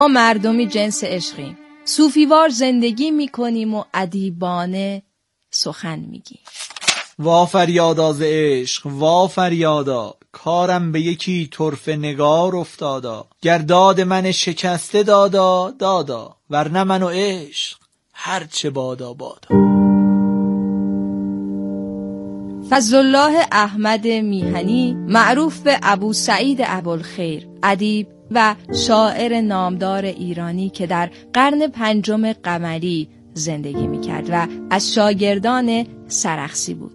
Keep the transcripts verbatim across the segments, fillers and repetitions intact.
ما مردمی جنس عشقیم، صوفیوار زندگی میکنیم و ادیبانه سخن میگیم. وا فریادا ز عشق، وا فریادا، کارم به یکی طرفه نگار افتادا. گرداد من شکسته دادا دادا، ورنه من و عشق هرچه بادا بادا. فضلالله احمد میهنی، معروف به ابو سعید ابوالخیر، ادیب و شاعر نامدار ایرانی که در قرن پنجم قمری زندگی میکرد و از شاگردان سرخسی بود.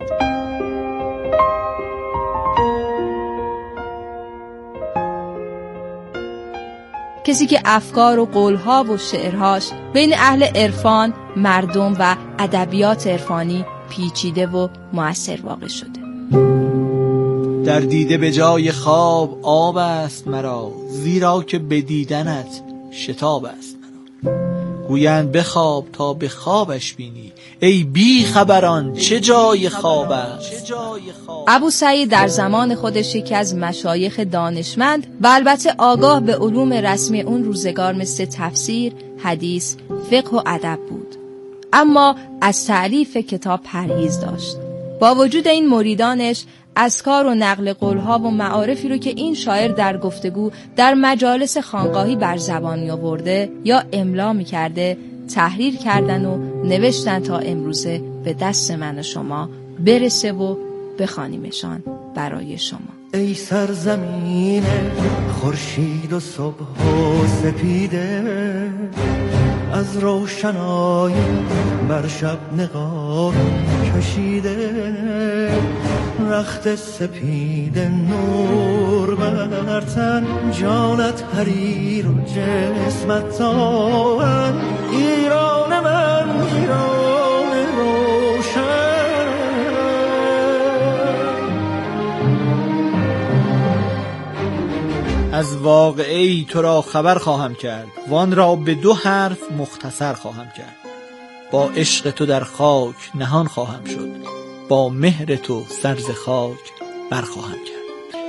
کسی که افکار و قولها و شعرهاش بین اهل عرفان، مردم و ادبیات عرفانی پیچیده و مؤثر واقع شده. در دیده به جای خواب آب است مرا، زیرا که به دیدنت شتاب است مرا. گویند بخواب تا به خوابش بینی، ای بی خبران چه جای خواب است. ابو سعید در زمان خودش یکی از مشایخ دانشمند و البته آگاه به علوم رسمی اون روزگار مثل تفسیر، حدیث، فقه و ادب بود، اما از تألیف کتاب پرهیز داشت. با وجود این مریدانش اذکار و نقل قولها و معارفی رو که این شاعر در گفتگو در مجالس خانقاهی بر زبان می آورده یا املا می کرده تحریر کردن و نوشتن تا امروزه به دست من و شما برسه و بخوانیمشان برای شما. ای سرزمین خورشید و صبح و سپیده، از روشنایی بر شب نقاب کشیده، رخت سپید نور بر تن، جانت حریر و جسمت تابان. ایران من ایران روشن، از واقعی تو را خبر خواهم کرد، وان را به دو حرف مختصر خواهم کرد. با عشق تو در خاک نهان خواهم شد، با مهر تو سر ز خاک برخواهم کرد.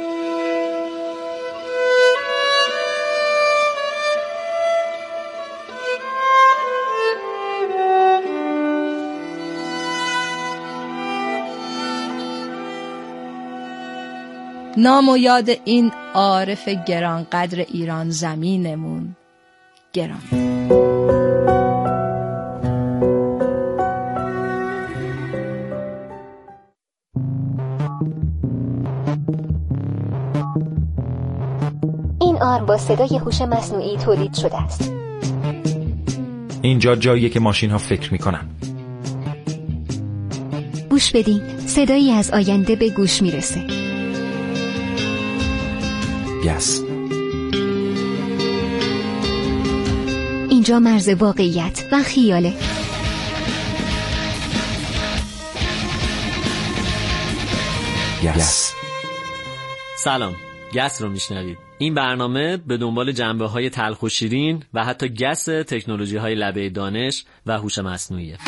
نام و یاد این عارف گرانقدر ایران زمینمون گران. این آرم با صدای هوش مصنوعی تولید شده است. اینجا جاییه که ماشین ها فکر میکنن. گوش بدین، صدایی از آینده به گوش میرسه. گس. اینجا مرز واقعیت و خیاله. گس. سلام، گس رو میشنوید. این برنامه به دنبال جنبه های تلخ و شیرین و حتی گس تکنولوژی های لبه دانش و هوش مصنوعیه.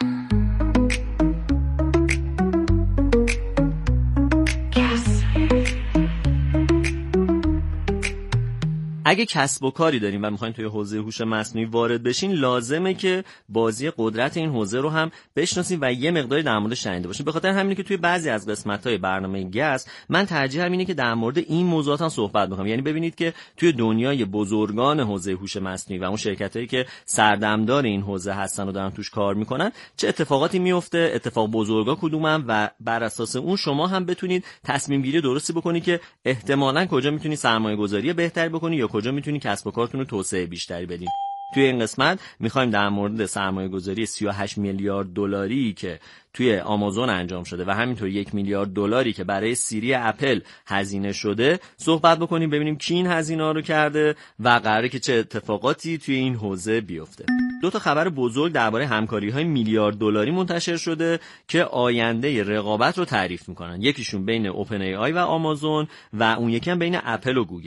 اگه کسب و کاری داریم و میخواین توی حوزه هوش مصنوعی وارد بشین، لازمه که بازی قدرت این حوزه رو هم بشناسین و یه مقداری در موردش شنیده باشین. به خاطر همینه که توی بعضی از قسمت‌های برنامه گس من ترجیحم اینه که در مورد این موضوعات هم صحبت بکنم. یعنی ببینید که توی دنیای بزرگان حوزه هوش مصنوعی و اون شرکتایی که سردمدار این حوزه هستن و دارن توش کار میکنن چه اتفاقاتی میفته، اتفاق بزرگا کدومن و بر اساس اون شما هم بتونید تصمیم گیری درستی بکنید که احتمالاً کجا میتونید سرمایه‌گذاری بهتری بکنید یا کجا میتونید کسب و کارتون رو توسعه بیشتری بدین. توی این قسمت میخوایم در مورد سرمایه‌گذاری سی و هشت میلیارد دلاری که توی آمازون انجام شده و همینطور یک میلیارد دلاری که برای سیری اپل هزینه شده صحبت بکنیم، ببینیم کی این هزینه‌ها رو کرده و قراره که چه اتفاقاتی توی این حوزه بیفته. دو تا خبر بزرگ درباره همکاری‌های میلیارد دلاری منتشر شده که آینده رقابت رو تعریف میکنن. یکیشون بین اوپن ای آی و آمازون و اون یکی هم بین اپل و گوگل.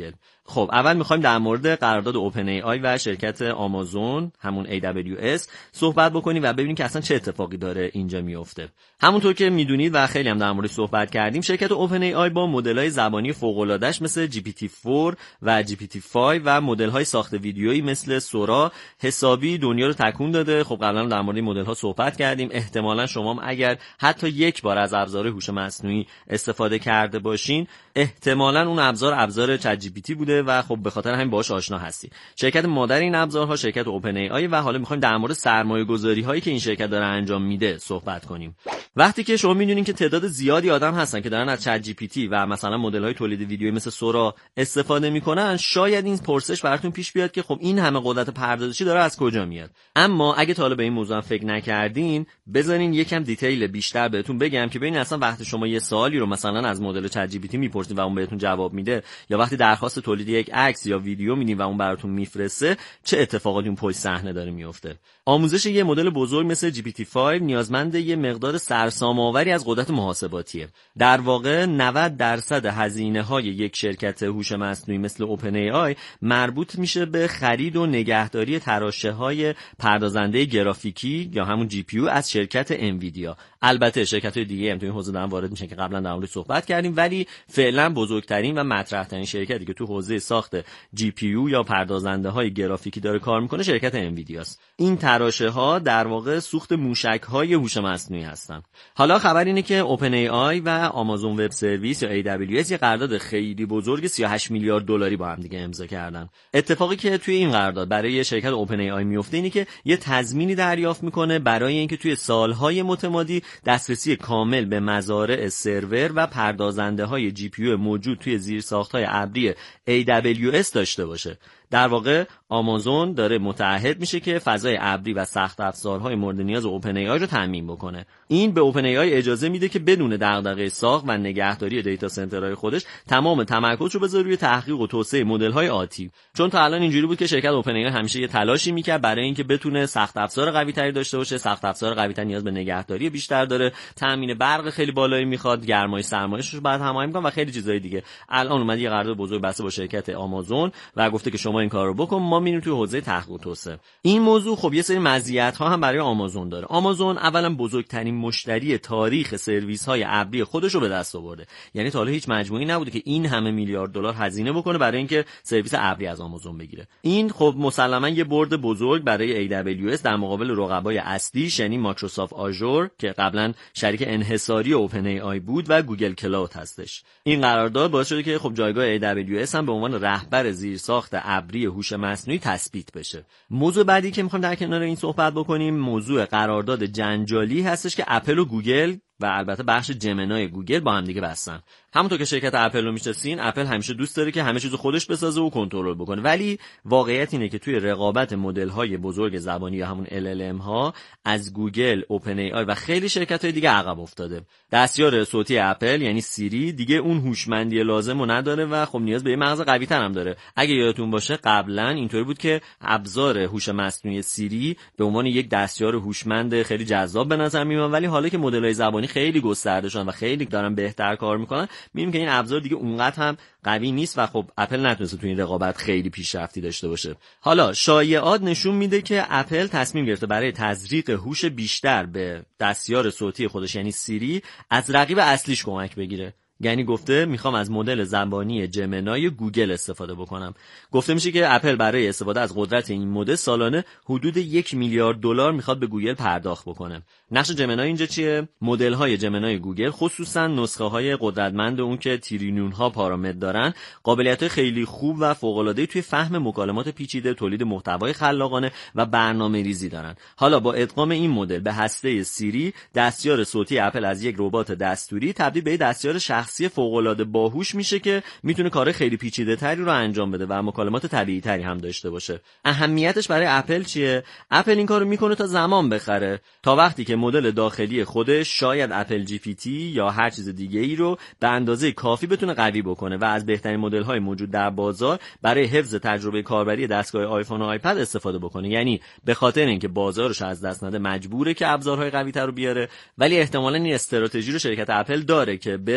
خب اول میخوایم در مورد قرارداد اوپن ای آی و شرکت آمازون همون ای دبلیو اس صحبت بکنیم و ببینیم که اصلا چه اتفاقی داره اینجا میفته. همونطور که میدونید و خیلی هم در موردش صحبت کردیم، شرکت اوپن ای آی با مدل‌های زبانی فوق‌العاده‌اش مثل جی پی تی فور و جی پی تی فایو و مدل‌های ساخت ویدیویی مثل سورا حسابی دنیا رو تکون داده. خب قبلا در مورد این مدل‌ها صحبت کردیم. احتمالاً شما هم اگر حتی یک بار از ابزار هوش مصنوعی استفاده کرده باشین، احتمالاً اون ابزار ابزار چت جی پی تی بوده و خب به خاطر همین باهاش آشنا هستی. شرکت مادر این ابزارها شرکت اوپن ای آی و حالا می‌خوایم در مورد سرمایه‌گذاری‌هایی که این شرکت داره انجام میده صحبت کنیم. وقتی که شما می‌دونین که تعداد زیادی آدم هستن که دارن از چت جی پی تی و مثلا مدل‌های تولید ویدیویی مثل سورا استفاده می‌کنن، شاید این پرسش براتون پیش بیاد که خب این همه قدرت پردازشی داره از کجا میاد. اما اگه تا حالا به این موضوع فکر نکردین، بذارین یکم دیتیل بیشتر بهتون بگم که ببین اصلا وقتی شما یه سوالی رو مثلا از مدل چت جی پی تی می‌پرسین و اون بهتون جواب میده، یا وقتی درخواست تولید یک عکس یا ویدیو میدین و اون براتون میفرسته، چه اتفاقاتی اون پشت صحنه داره میفته. آموزش یه مدل بزرگ مثل جی پی تی فایو نیازمند یه مقدار سرسام‌آوری از قدرت محاسباتیه. در واقع نود درصد هزینه‌های یک شرکت هوش مصنوعی مثل اوپن ای آی مربوط میشه به خرید و نگهداری تراشه‌های پردازنده گرافیکی یا همون جی پی یو از شرکت انویدیا. البته شرکت‌های دیگه هم تو این حوزه دارن وارد میشن که قبلا در موردش صحبت کردیم، ولی فعلا بزرگترین و مطرح‌ترین شرکتی که تو حوزه ساخت جی پی یو یا پردازنده‌های گرافیکی داره کار میکنه شرکت انویدیاست. این تراشه‌ها در واقع سوخت موشک‌های هوش مصنوعی هستن. حالا خبر اینه که اوپن ای آی و آمازون وب سرویس یا ای دبلیو اس یه قرارداد خیلی بزرگ سی و هشت میلیارد دلاری با هم دیگه امضا کردن. اتفاقی که توی این قرارداد برای شرکت اوپن ای آی میفته اینه که یه تضمینی دریافت میکنه برای اینکه توی سالهای متمادی دسترسی کامل به مزارع سرور و پردازنده‌های جی پی یو موجود توی زیرساخت‌های ابری ای دبلیو اس داشته باشه. در واقع آمازون داره متعهد میشه که فضای ابری و سخت افزارهای مورد نیاز اوپن ای آی رو تامین بکنه. این به اوپن ای آی اجازه میده که بدون دغدغه ساخت و نگهداری دیتا سنترهای خودش تمام تمرکز رو بذاره روی تحقیق و توسعه مدل‌های آتی. چون تا الان اینجوری بود که شرکت اوپن ای آی همیشه یه تلاشی میکرد برای اینکه بتونه سخت افزار قوی‌تری داشته باشه. سخت افزار قوی‌تر نیاز به نگهداری بیشتر داره، تامین برق خیلی بالایی میخواد، گرمای سرمایه‌اش رو بعد هماهنگ کنه و خیلی چیزای دیگه. الان اومد یه قرارداد بزرگ بسته با شرکت آمازون و گفته که شما این کارو بکن، ما میریم توی حوزه تحقیق و توسعه. این موضوع خب یه سری مزیت‌ها هم برای آمازون داره. آمازون اولا بزرگترین مشتری تاریخ سرویس‌های ابری خودش رو به دست آورده. یعنی تا حالا هیچ مجموعه‌ای نبوده که این همه میلیارد دلار هزینه بکنه برای اینکه سرویس ابری از آمازون بگیره. این خب مسلماً یه برد بزرگ برای ای دبلیو اس در مقابل رقبای اصلیش، یعنی مایکروسافت آژور که قبلا شریک انحصاری اوپن ای آی بود و گوگل کلاود هستش. این قرارداد باعث شده که خب جایگاه ای دبلیو اس هم به عنوان رهبر زیرساخت ابری هوش مصنوعی تثبیت بشه. موضوع بعدی که می‌خوام در کنار این صحبت بکنیم موضوع قرارداد جنجالی هستش که اپل و گوگل و البته بخش جمنای گوگل با هم دیگه بستن. همونطور که شرکت اپل رو میشناسین، اپل همیشه دوست داره که همه چیزو خودش بسازه و کنترل بکنه، ولی واقعیت اینه که توی رقابت مدل‌های بزرگ زبانی یا همون ال ال ام ها از گوگل، اوپن ای آی و خیلی شرکت‌های دیگه عقب افتاده. دستیار صوتی اپل یعنی سیری دیگه اون هوشمندی لازمو نداره و خب نیاز به یه مغز قوی‌تر هم داره. اگه یادتون باشه قبلا اینطوری بود که ابزار هوش مصنوعی سیری به عنوان یک دستیار هوشمند خیلی جذاب به نظر میاد، ولی حالا که مدل‌های زبانی خیلی گسترده شدن و خیلی دارن بهتر کار میکنن، میبینیم که این ابزار دیگه اونقدر هم قوی نیست و خب اپل نتونسته تو این رقابت خیلی پیشرفتی داشته باشه. حالا شایعات نشون میده که اپل تصمیم گرفته برای تزریق هوش بیشتر به دستیار صوتی خودش یعنی سیری از رقیب اصلیش کمک بگیره. یعنی گفته میخوام از مدل زبانی جمنای گوگل استفاده بکنم. گفته میشه که اپل برای استفاده از قدرت این مدل سالانه حدود یک میلیارد دلار میخواد به گوگل پرداخت بکنه. نقش جمنای اینجا چیه؟ مدل های جمنای گوگل خصوصا نسخه های قدرتمند اون که تریلیون ها پارامتر دارن، قابلیت خیلی خوب و فوق العاده توی فهم مکالمات پیچیده، تولید محتوای خلاقانه و برنامه‌ریزی دارن. حالا با ادغام این مدل به هسته سیری، دستیار صوتی اپل از یک ربات دستوری تبدیل به دستیار شخصی فوق‌العاده باهوش میشه که میتونه کار خیلی پیچیده‌تری رو انجام بده و مکالمات طبیعی‌تری هم داشته باشه. اهمیتش برای اپل چیه؟ اپل این کارو میکنه تا زمان بخره، تا وقتی که مدل داخلی خودش شاید اپل جی پی تی یا هر چیز دیگه‌ای رو به اندازه کافی بتونه قوی بکنه و از بهترین مدل‌های موجود در بازار برای حفظ تجربه کاربری دستگاه آیفون و آیپد استفاده بکنه. یعنی به خاطر اینکه بازارش از دست نده مجبوره که ابزارهای قوی‌تر رو بیاره، ولی احتمالاً این استراتژی رو شرکت اپل داره که بره و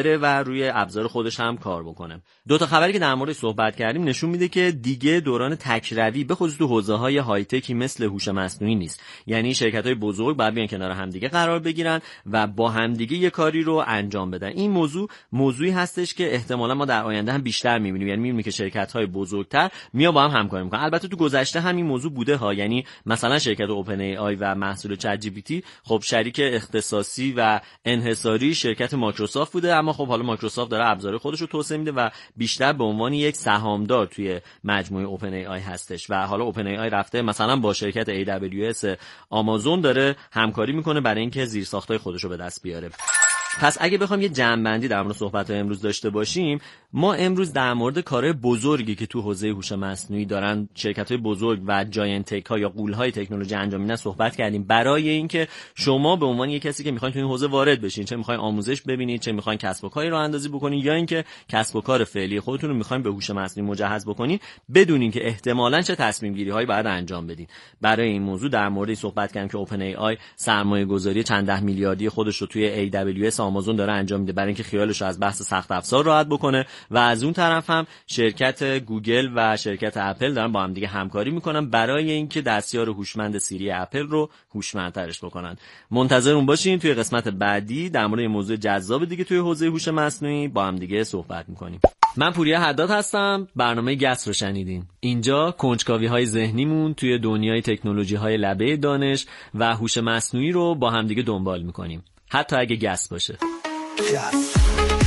بیشتر روی ابزار خودش هم کار بکنه. دو تا خبری که در موردش صحبت کردیم نشون میده که دیگه دوران تکروی به خصوص تو حوزه‌های های تکی مثل هوش مصنوعی نیست. یعنی شرکت‌های بزرگ باید بیان کنار همدیگه قرار بگیرن و با همدیگه یه کاری رو انجام بدن. این موضوع موضوعی هستش که احتمالاً ما در آینده هم بیشتر می‌بینیم. یعنی می‌بینیم که شرکت‌های بزرگتر میان با هم همکاری می‌کنن. البته تو گذشته همین موضوع بوده ها. یعنی مثلا شرکت اوپن ای آی و محصول چت جی پی تی خب شریک اختصاصی و انحصاری شرکت مایکروسافت بوده، اما خب حالا مایکروسافت داره ابزار خودش رو توسعه میده و بیشتر به عنوان یک سهامدار توی مجموعه اوپن ای آی هستش و حالا اوپن ای آی رفته مثلا با شرکت ای دبلیو اس آمازون داره همکاری میکنه برای اینکه زیرساختای خودش رو به دست بیاره. پس اگه بخوام یه جمع‌بندی در مورد صحبت‌های امروز داشته باشیم، ما امروز در مورد کارهای بزرگی که تو حوزه هوش مصنوعی دارن شرکت‌های بزرگ و جاینت تک ها یا غول‌های تکنولوژی انجام میدن صحبت کردیم، برای اینکه شما به عنوان یک کسی که می‌خواید تو این حوزه وارد بشین، چه می‌خواید آموزش ببینید، چه می‌خواید کسب و کاری راه اندازی بکنید، یا اینکه کسب و کار فعلی خودتون رو می‌خواید به هوش مصنوعی مجهز بکنید، بدونین که احتمالاً چه تصمیم‌گیری‌هایی باید انجام بدین. برای این موضوع در مورد صحبت کردیم که اوپن ای آی سرمایه‌گذاری چند ده میلیاردی خودش رو توی ای دبلیو اس آمازون داره انجام میده برای اینکه خیالش رو از بحث سخت افزار راحت بکنه و از اون طرف هم شرکت گوگل و شرکت اپل دارن با هم دیگه همکاری میکنن برای اینکه دستیار هوشمند سیری اپل رو هوشمندترش بکنن. منتظرون باشین، توی قسمت بعدی در مورد موضوع جذاب دیگه توی حوزه هوش مصنوعی با هم دیگه صحبت میکنیم. من پوریا حداد هستم، برنامه گس رو شنیدین. اینجا کنجکاوی‌های ذهنیمون توی دنیای تکنولوژی‌های لبه دانش و هوش مصنوعی رو با هم دیگه دنبال میکنیم، حتی اگه گس باشه. Yes.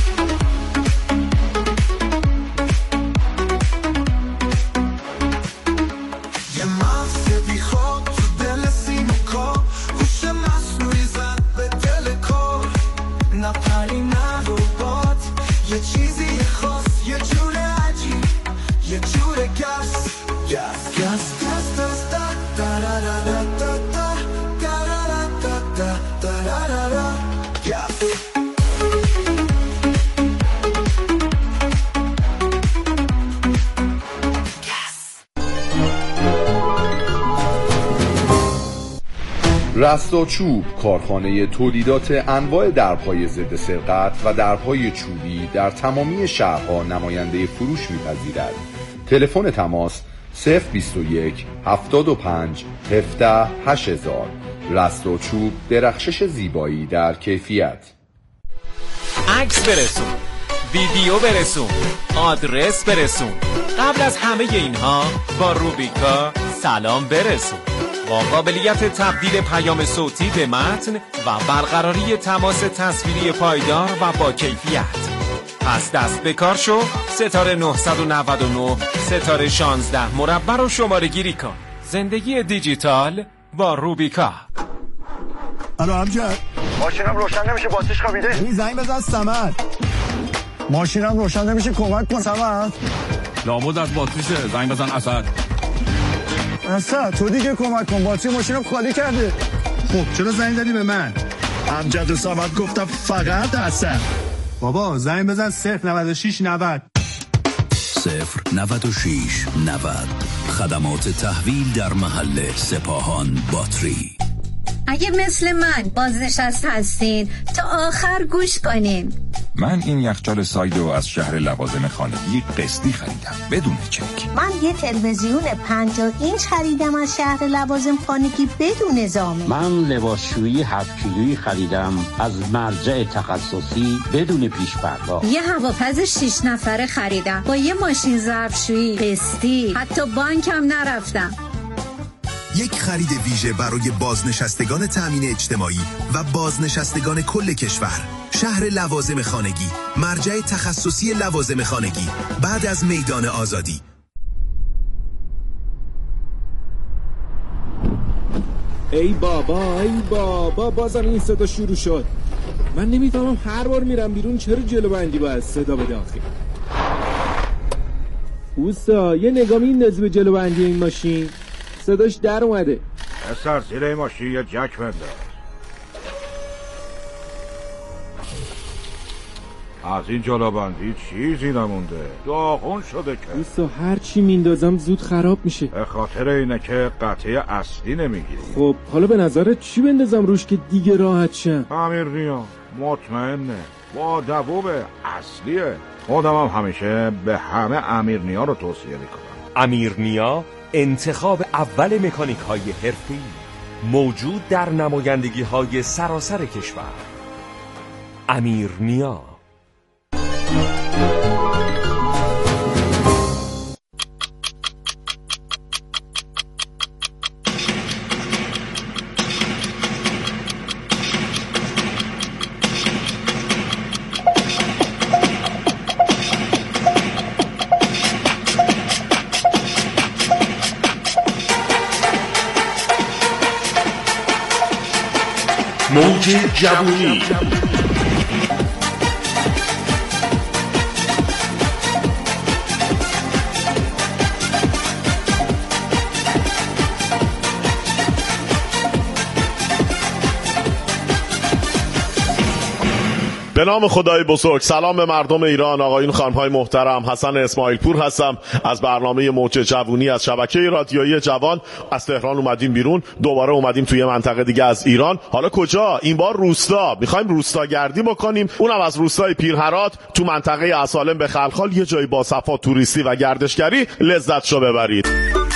رستاچوب، کارخانه تولیدات انواع درپای ضد سرقت و درپای چوبی در تمامی شهرها نماینده فروش می‌پذیرد. تلفن تماس صفر بیست و یک هفتاد و پنج هفده هشت هزار. رستاچوب، درخشش زیبایی در کیفیت. عکس برسون، ویدیو برسون، آدرس برسون. قبل از همه اینها با روبیکا سلام برسون. با قابلیت تبدیل پیام صوتی به متن و برقراری تماس تصویری پایدار و با کیفیت. پس دست به کار شو، ستاره نه نه نه ستاره شانزده مربع رو شماره گیری کن. زندگی دیجیتال با روبیکا. الو امجد، ماشینم روشن نمیشه، باتریش خوابیده. این زنگ بزن صمد. ماشینم روشن نمیشه، کمک کن صمد. لابد از باتریشه، زنگ بزن اسد. اسد تو دیگه کمک کن، باتری ماشینم خالی کرده. خب چرا زنگ زدی به من؟ امجد و صمد گفتم فقط اسد. بابا زنگ بزن صفر نود و شش نود. صفر نود و شش نود. خدمات تحویل در محل سپاهان باتری. اگه مثل من بازنشست هستین تا آخر گوش کنین. من این یخچال سایدو از شهر لوازم خانگی قسطی خریدم بدون چک. من یه تلویزیون پنجاه اینچ خریدم از شهر لوازم خانگی بدون زامن. من لباسشویی هفت کیلویی خریدم از مرجع تخصصی بدون پیش پرداخت. یه هواپز شش نفره خریدم با یه ماشین ظرفشویی قسطی، حتی بانکم نرفتم. یک خرید ویژه برای بازنشستگان تامین اجتماعی و بازنشستگان کل کشور. شهر لوازم خانگی، مرجع تخصصی لوازم خانگی، بعد از میدان آزادی. ای بابا ای بابا بازم این صدا شروع شد. من نمیفهمم هر بار میرم بیرون چرا جلو بندی باید صدا بده آخه. اوستا یه نگاه میندازی به جلو بندی این ماشین، صداش در اومده. اصلا زیر این ماشین یه جک بنداز. از این جلوبندی چیزی نمونده، داغون شده که. اوستا هر چی میندازم زود خراب میشه. به خاطر اینه که قطعه اصلی نمیگیری. خب حالا به نظرت چی بندازم روش که دیگه راحت شم؟ امیر نیا مطمئنه. با دووب اصلیه. خودم هم همیشه به همه امیرنیا رو توصیه میکنم. امیرنیا انتخاب اول مکانیک های حرفه‌ای، موجود در نمایندگی های سراسر کشور. امیرنیا. موج جوونی. به نام خدای بزرگ. سلام به مردم ایران، آقایون خانم‌های محترم. حسن اسماعیل پور هستم از برنامه موج جوونی از شبکه رادیویی جوان. از تهران اومدیم بیرون، دوباره اومدیم توی منطقه دیگه از ایران. حالا کجا؟ این بار روستا. می‌خوایم روستاگردی بکنیم، اونم از روستای پیرهرات تو منطقه اصالم به خلخال، یه جایی با صفا توریستی و گردشگری لذتشو ببرید.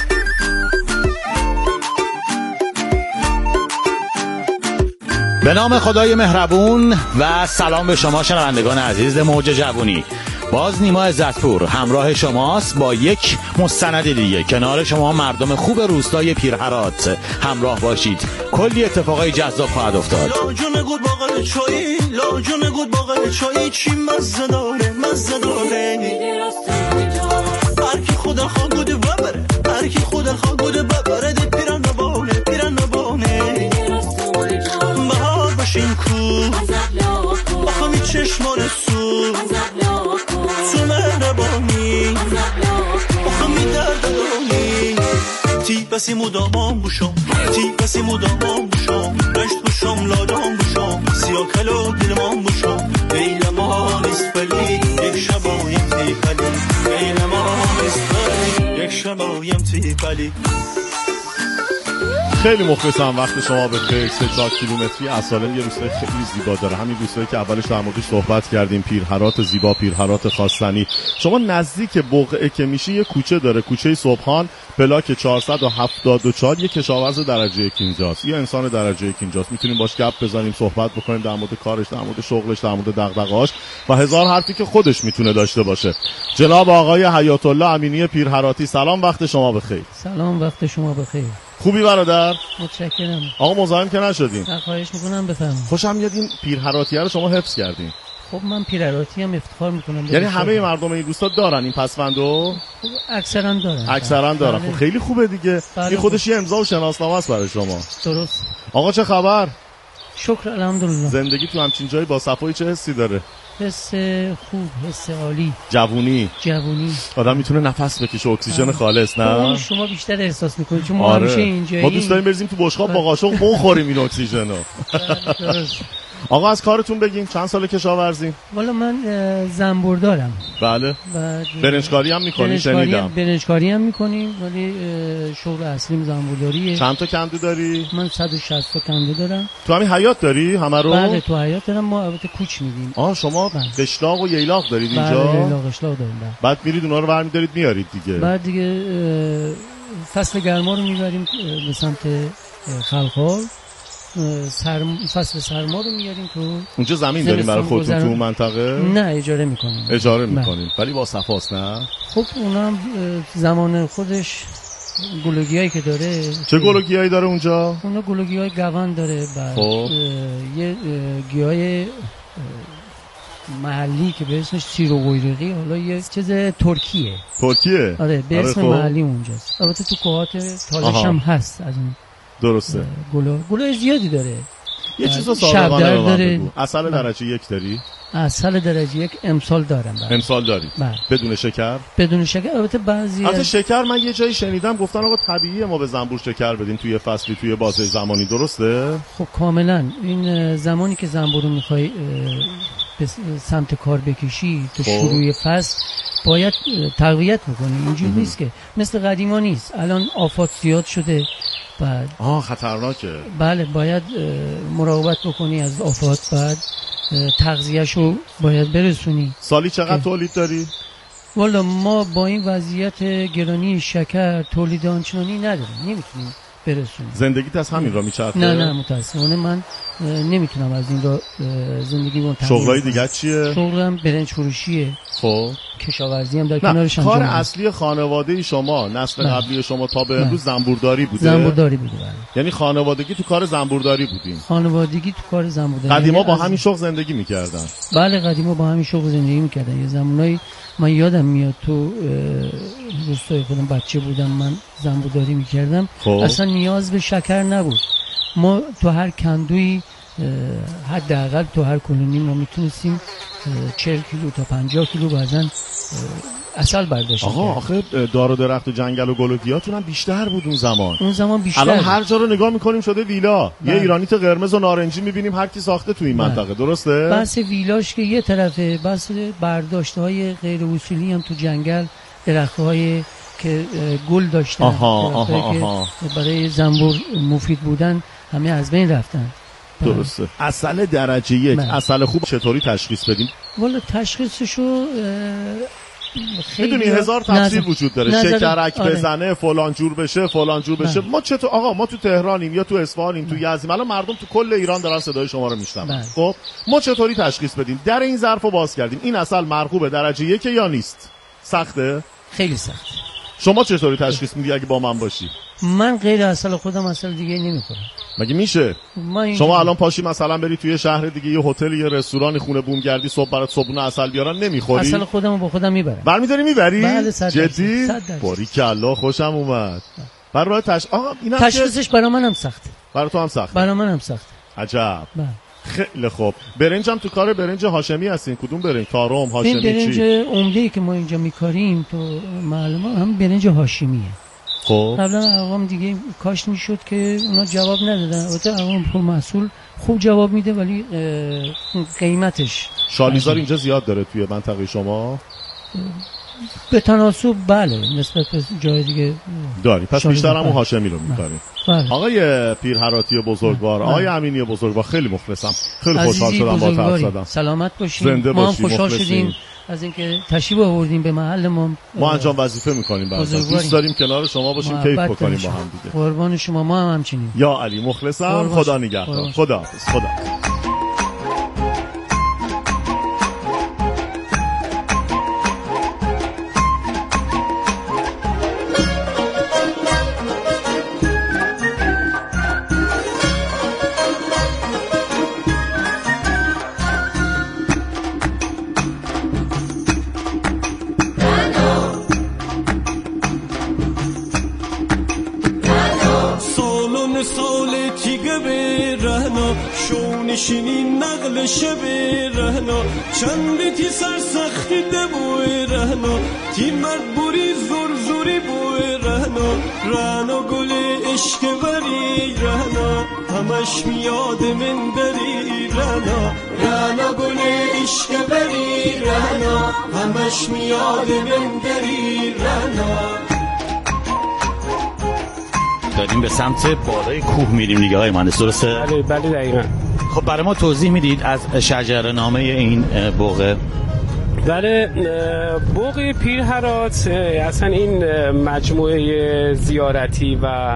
به نام خدای مهربون و سلام به شما شنوندگان عزیز موج جوونی. باز نیما عزتپور همراه شماست با یک مستند دیگه. کنار شما مردم خوب روستای پیرهرات همراه باشید. کلی اتفاقای جذاب خواهد افتاد. لاجون گود باقل چایی، لاجون گود باقل چایی، چی مزه داره مزه داره. هر کی خدا خواه گوده ببره، هر کی خدا خواه گوده ببره. دی پیران نبانه پیران نبانه. بهار باشین کو بخوامی چشمان سو تو مهربانی بخوامی درد دانی. تی بسی مدامان بوشم، تی بسی مدامان بوشم، رشت بوشم لادام بوشم، سیاه کلو دلمان بوشم. لیل ما نیست ولی یک شبایم تی پلی، لیل ما نیست ولی یک شبایم تی پلی. خیلی مخلصم، وقت شما بخیر. سه چهار کیلومتری اصالم یه روستای خیلی زیبا داره، همین روستایی که اولش در موردش صحبت کردیم، پیرهرات زیبا، پیرهرات خواستنی. شما نزدیک بقعه که میشی یه کوچه داره، کوچه صبحان، بلاک چهارصد و هفتاد و چهار. یه کشاورز درجه یک اینجاست، یه انسان درجه یک اینجاست. میتونیم باش گپ بزنیم، صحبت بکنیم در مورد کارش، در مورد شغلش، در مورد دغدغه‌هاش و هزار حرفی که خودش میتونه داشته باشه. جناب آقای حیات الله امینی پیرهراتی، سلام، وقت شما بخیر. سلام، وقت شما بخیر. خوبی برادر؟ متشکرم. آقا مزاحم که نشدیم. خواهش میکنم، بفرمایید. خوشم میاد این پیرهراتیه رو شما حفظ کردین. خب من پیرهراتی هم افتخار میکنم. یعنی همه مردم این روستا دارن این پسوندو؟ خب اکثرا دارن. اکثرا دارن. خب خیلی خوبه دیگه. بله. این خودش یه امضا و شناسنامه است برای شما. درست. آقا چه خبر؟ شکر الحمدلله. زندگی تو همچین جایی با صفایی چه حسی داره؟ حس خوب، حس عالی. جوونی. جوونی. آدم میتونه نفس بکشه، اکسیژن خالص، نه؟ شما بیشتر احساس میکنید چون ما آره. همیشه اینجایی. ما دوست داریم بریزیم تو بشقاب با قاشق بخوریم این اکسیژنو. آقا از کارتون بگین، چند سال کشاورزی؟ والا من زنبور دارم. بله. برنجکاری هم میکنی شنیدم. برنجکاری هم میکنیم ولی شغل اصلیم زنبورداریه. چند تا کنده داری؟ من صد و شصت تا کنده دارم. تو همین حیات داری همه رو؟ بله تو حیات دارم، ما البته کوچ میدیم. آه شما قشلاق و ییلاق دارید اینجا؟ بله ییلاق قشلاق داریم. بله. بعد میرید اونها رو برمی‌دارید میارید دیگه. بعد دیگه فصل گرما رو میبریم به سمت خلخال. سرم... فصل سرما رو میاریم تو. اونجا زمین داریم برای خودتون تو منطقه؟ نه اجاره میکنیم. اجاره میکنیم ولی با صفاست، نه؟ خب اونم زمان خودش گلوگیایی که داره. چه گلوگیایی داره اونجا؟ اونا گلوگیای گوان داره. بعد خب. یه گیاه محلی که به اسمش سیر و قیرقی، حالا یه چیز ترکیه. ترکیه؟ آره به اسم خب. محلی اونجاست. البته تو کوهات تازه‌ش هم هست از این. درسته. گلو گلو زیادی داره. یه چیزا سابقانه به من بگو. اصل درجه یک داری؟ اصل درجه یک امسال دارم. بله. امسال داری؟ بله. بدون شکر؟ بدون شکر. البته بعضی البته شکر من یه جایی شنیدم گفتن آقا طبیعیه ما به زنبور شکر بدیم توی فصلی، توی بازه زمانی، درسته؟ خب کاملا. این زمانی که زنبور رو میخوای به سمت کار بکشی تو شروع فصل باید تقویت بکنی. اینجوری نیست که مثل قدیما نیست. الان آفات زیاد شده. بعد آه خطرناکه. بله باید مراقبت بکنی از آفات. بعد تغذیه‌شو باید برسونی. سالی چقدر تولید داری؟ والا ما با این وضعیت گرانی شکر تولید آنچنانی نداریم، نمیتونیم برسونیم. زندگیت از همین را میچرخه؟ نه نه متاسفانه من نمیتونم از این را زندگی بون. شغلای دیگه چیه؟ شغلم برنج فروشیه. خب کشاورزی هم در کنارش انجام کار میدم. اصلی خانواده شما نسل قبلی شما تا به امروز زنبورداری بوده؟ زنبورداری بوده بله. یعنی خانوادگی تو کار زنبورداری بودین؟ خانوادگی تو کار زنبورداری. قدیما با همین شغل زندگی میکردن؟ بله قدیما با همین شغل زندگی میکردن. یه زمانایی من یادم میاد تو روستای خودم بچه بودم من زنبورداری میکردم. خب. اصلا نیاز به شکر نبود. ما تو هر کندوی حداقل تو هر کلونی ما میتونستیم چهل کیلو تا پنجاه کیلو بعضن عسل برداشت. آقا آخه دار و درخت و جنگل و گل و گیاهتون هم بیشتر بود اون زمان. اون زمان بیشتر. الان هر جا رو نگاه میکنیم شده ویلا. بله. یه ایرانیت قرمز و نارنجی میبینیم هر کی ساخته تو این بله. منطقه. درسته؟ بس ویلاش که یه طرفه، بس برداشت‌های غیر اصولی هم تو جنگل، درخت‌های که گل داشتن، آها آها آها. که برای زنبور مفید بودن همه از بین رفتن. درسته. عسل درجه یک، عسل خوب چطوری تشخیص بدیم؟ والا تشخیصشو خیلی میدونی هزار تفسیر وجود داره. نظر... شکرک آره. بزنه، فلان جور بشه، فلان جور بشه. ما چطور آقا ما تو تهرانیم یا تو اصفهانیم، تو یزدیم، الان مردم تو کل ایران دارن صدای شما رو میشنون. خب ما چطوری تشخیص بدیم؟ در این ظرفو باز کردیم. این عسل مرغوب درجه یک یا نیست؟ سخته؟ خیلی سخت. شما چطوری تشخیص میدی اگه با من باشی؟ من غیر عسل خودم عسل دیگه نمیخورم. مگه میشه؟ شما الان پاشی مثلا بری توی شهر دیگه یه هتل یه رستوران خونه بومگردی صبح برات صبحونه عسل بیارن نمیخوری؟ عسل خودمو با خودم میبرم. برمی‌داری میبری؟ بله جدی؟ باریکالله خوشم اومد. برای تش آها اینا تشخیصش برای منم سخته. برای تو هم سخته. برای منم سخته. عجب. بله. خیلی خوب. برنجم تو کار برنج هاشمی هستین؟ کدوم برنج؟ تارم، هاشمی چی؟ برنج عمده‌ای که ما اینجا میکاریم تو معلومه هم برنج هاشمیه. خب قبلا اقوام دیگه کاشت میشد که اونا جواب ندادن. البته اقوام پول محصول خوب جواب میده ولی قیمتش شالیزار اینجا زیاد داره توی منطقه شما؟ به تناسب بله نسبت به جای دیگه داری. پس بیشتر همون هاشمی رو میکاری. بله. آقای پیرهراتی بزرگوار، آقای امینی بزرگوار، خیلی مخلصم. خیلی خوشحال شدم با تو حرف زدم. سلامت باشین. ما هم خوشحال شدیم از اینکه تشریف آوردیم به محل ما. ما انجام وظیفه میکنیم بعضی. دوست داریم کنار شما باشیم، کیف بکنیم با هم دیگه. قربان شما. ما هم همچنین. یا علی مخلصم. خدا نگهدار. خدا حافظ. خدا. نشینی نقل شب رهنا چند تی سرسختی دبوی رهنا تی مرد بوری زور زوری بوی رهنا رهنا گل عشق بری رهنا همش میاد من دری رهنا رهنا گل عشق بری رهنا همش میاد من دری رهنا. داریم به سمت بالای کوه میریم دیگه های مهندس، درسته؟ بله بله دقیقاً. خب برای ما توضیح میدید از شجره‌نامه این بوقه؟ بله بوقه پیرهرات اصلا این مجموعه زیارتی و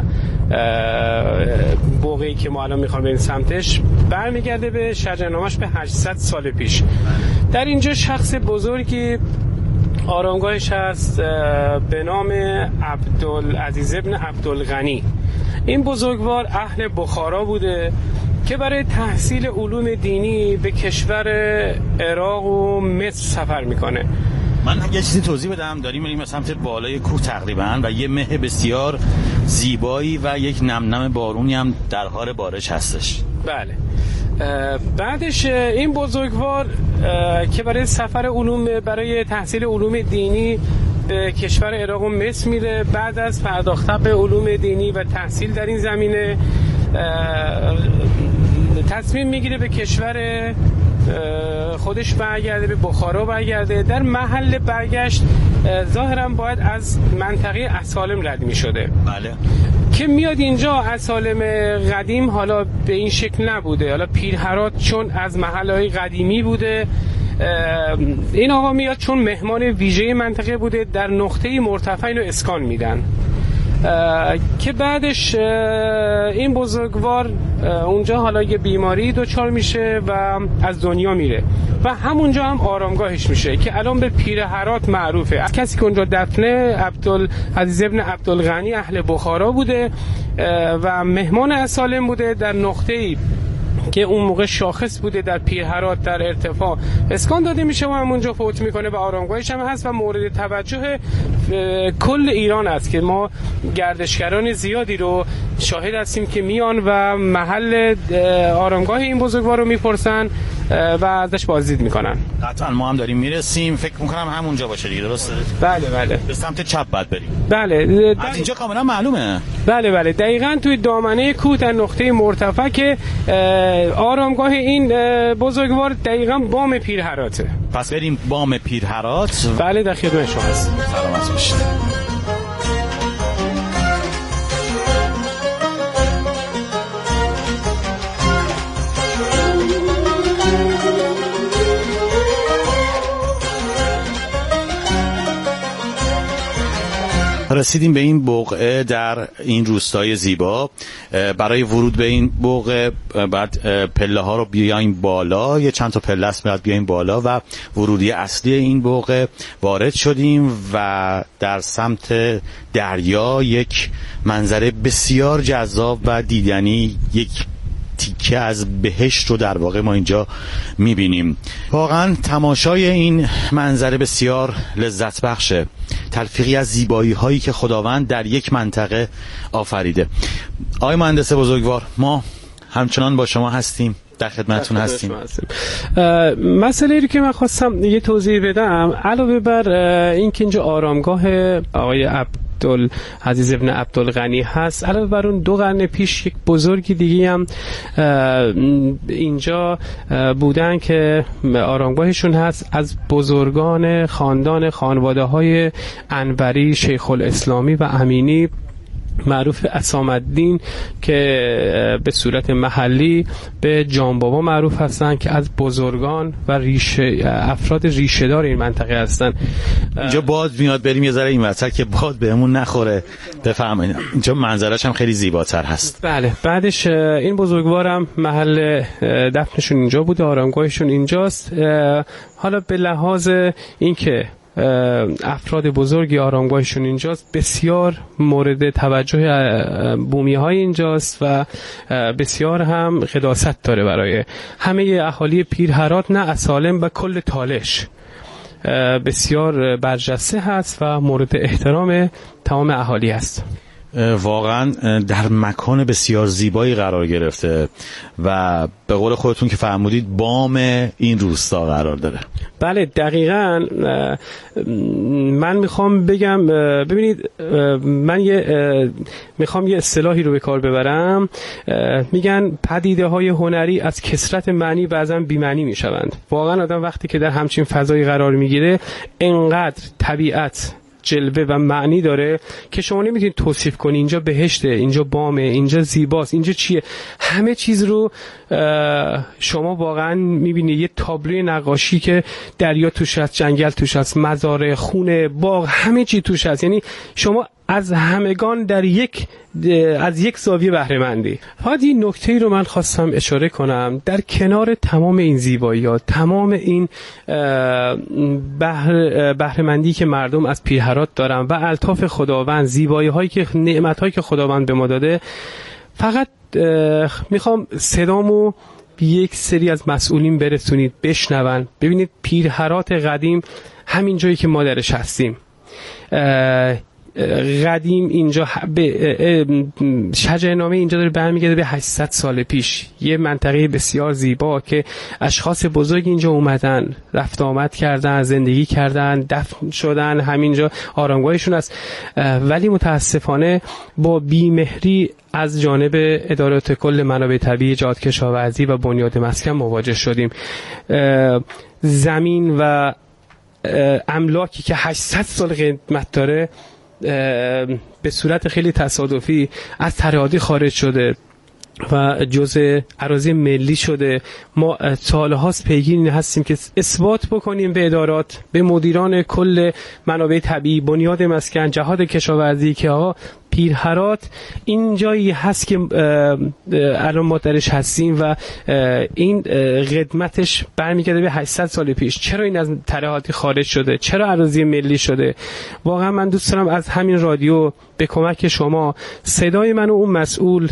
بوقه‌ای که ما الان میخوایم بریم سمتش برمیگرده به شجره‌نامه‌اش به هشتصد سال پیش. در اینجا شخص بزرگی آرامگاهش هست به نام عبدالعزیز ابن عبدالغنی. این بزرگوار اهل بخارا بوده که برای تحصیل علوم دینی به کشور عراق و مصر سفر میکنه. من یه چیزی توضیح بدم. داریم میریم سمت بالای کوه تقریبا و یه مه بسیار زیبایی و یک نمنم بارونی هم در حال بارش هستش. بله. بعدش این بزرگوار که برای سفر علوم برای تحصیل علوم دینی به کشور عراق و مصر میره، بعد از پرداختن به علوم دینی و تحصیل در این زمینه تصمیم میگیره به کشور خودش برگرده، به بخارا برگرده. در محل برگشت ظاهرا باید از منطقه اسالم رد می شده. بله. که میاد اینجا اسالم قدیم حالا به این شکل نبوده، حالا پیرهرات چون از محلهای قدیمی بوده، این آقا میاد چون مهمان ویژه منطقه بوده در نقطه مرتفع اینو اسکان میدن که بعدش این بزرگوار اونجا حالا یه بیماری دچار میشه و از دنیا میره و همونجا هم آرامگاهش میشه که الان به پیرهرات معروفه. از کسی که اونجا دفنه عبدالعزیز ابن عبدالغنی اهل بخارا بوده و مهمان اسالم بوده در نقطه‌ای که اون موقع شاخص بوده در پیرهرات در ارتفاع اسکان داده میشه و همونجا فوت میکنه و آرامگاهش هم هست و مورد توجه کل ایران است که ما گردشگران زیادی رو شاهد هستیم که میان و محل آرامگاه این بزرگوار رو میپرسن و ازش بازدید میکنن. قطعا ما هم داریم میرسیم، فکر میکنم همونجا باشه دیگه، درسته؟ بله بله. به سمت چپ بعد بریم. بله. از اینجا کاملا معلومه. بله بله. دقیقاً توی دامنه کوه در نقطه مرتفع که آرامگاه این بزرگوار دقیقاً بام پیرهراته. پس بریم بام پیرهرات. بله در خدمت شما هستم. سلامت باشید. رسیدیم به این بقعه در این روستای زیبا. برای ورود به این بقعه بعد پله ها رو بیایم بالا، یه چند تا پله است بعد بیایم بالا و ورودی اصلی این بقعه وارد شدیم و در سمت دریا یک منظره بسیار جذاب و دیدنی، یک تیکه از بهشت رو در واقع ما اینجا میبینیم. واقعا تماشای این منظره بسیار لذت بخشه، تلفیقی از زیبایی هایی که خداوند در یک منطقه آفریده. آقای مهندس بزرگوار، ما همچنان با شما هستیم، در خدمتتون هستیم. مسئله ای که من خواستم یه توضیح بدم علاوه بر این که اینجا آرامگاه آقای عبدالعزیز ابن عبدالغنی هست، علاوه بر اون دو قرن پیش یک بزرگی دیگه هم اینجا بودن که آرامگاهشون هست از بزرگان خاندان خانواده های انوری، شیخ الاسلامی و امینی، معروف اسام‌الدین که به صورت محلی به جان بابا معروف هستن که از بزرگان و ریشه افراد ریشه دار این منطقه هستن. اینجا باد میاد، بریم یه ذره این وسط که باد بهمون نخوره. بفهمید اینجا منظرش هم خیلی زیباتر هست. بله. بعدش این بزرگوارم محل دفنشون اینجا بوده، آرامگاهشون اینجاست. حالا به لحاظ اینکه افراد بزرگی آرامگاهشون اینجاست، بسیار مورد توجه بومی های اینجاست و بسیار هم قداست داره برای همه اهالی پیرهرات، نه اسالم و کل تالش بسیار برجسته هست و مورد احترام تمام اهالی است. واقعا در مکان بسیار زیبایی قرار گرفته و به قول خودتون که فرمودید بام این روستا قرار داره. بله دقیقاً. من میخوام بگم، ببینید من یه میخوام یه اصطلاحی رو به کار ببرم، میگن پدیده های هنری از کثرت معنی بعضا بی‌معنی میشوند. واقعا آدم وقتی که در همچین فضایی قرار میگیره انقدر طبیعت جلوه و معنی داره که شما نمیتونید توصیف کنی اینجا بهشته، اینجا بامه، اینجا زیباست، اینجا چیه. همه چیز رو شما واقعا میبینید، یه تابلوی نقاشی که دریا توش هست، جنگل توش هست، مزارع، خونه، باغ، همه چی توش هست. یعنی شما از همگان در یک از یک زاویه بهره مندی. فقط این نکته‌ای رو من خواستم اشاره کنم، در کنار تمام این زیبایی‌ها، تمام این بهره مندی که مردم از پیرهرات دارن و الطاف خداوند، زیبایی‌هایی که نعمت‌هایی که خداوند به ما داده، فقط میخوام صدامو یک سری از مسئولین برسونید، بشنون. ببینید پیرهرات قدیم همین جایی که ما درش هستیم، قدیم اینجا به شجره‌نامه اینجا داره برمیگرده به هشتصد سال پیش. یه منطقه بسیار زیبا که اشخاص بزرگ اینجا اومدن، رفت آمد کردن، زندگی کردن، دفن شدن، همینجا آرامگاهشون است. ولی متاسفانه با بیمهری از جانب ادارات کل منابع طبیعی، جهاد کشاورزی و بنیاد مسکن مواجه شدیم. زمین و املاکی که هشتصد سال قیمت داره به صورت خیلی تصادفی از ترهادی خارج شده و جزء اراضی ملی شده. ما سالهاست پیگیر این هستیم که اثبات بکنیم به ادارات، به مدیران کل منابع طبیعی، بنیاد مسکن، جهاد کشاورزی که آقا پیرهرات این جایی هست که الان ما درش هستیم و این قدمتش برمیگرده به هشتصد سال پیش. چرا این از ترهاتی خارج شده؟ چرا اراضی ملی شده؟ واقعا من دوست دارم از همین رادیو به کمک شما صدای من و اون مسئول